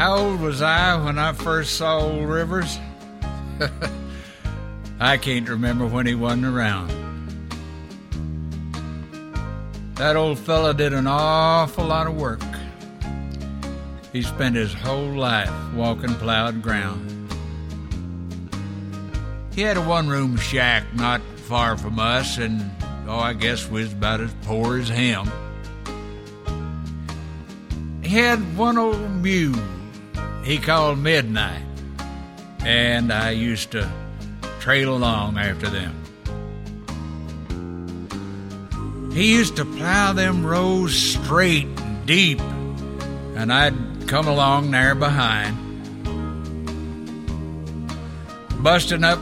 How old was I when I first saw old Rivers? I can't remember when he wasn't around. That old fella did an awful lot of work. He spent his whole life walking plowed ground. He had a one-room shack not far from us, and, I guess we was about as poor as him. He had one old mule he called Midnight, and I used to trail along after them. He used to plow them rows straight and deep, and I'd come along there behind, busting up